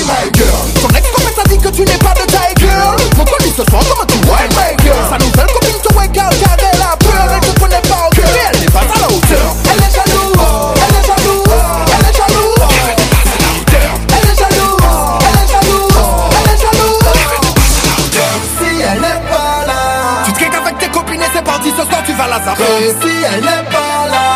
my girl. Ton ex-copine t'a dit que tu n'es pas de taille, girl. Montre-lui ce soir comment tu whine, my girl. Sa nouvelle copine te wake out car elle a peur. Elle te connaît pas, girl, mais elle n'est pas à la hauteur. Elle est jalouse, elle est jalouse, elle est jalouse. Elle est jalouse, elle est jalouse, elle est jalouse. Si elle n'est pas là, tu te avec tes copines et c'est parti, ce soir tu vas la zapper. Si elle n'est pas là,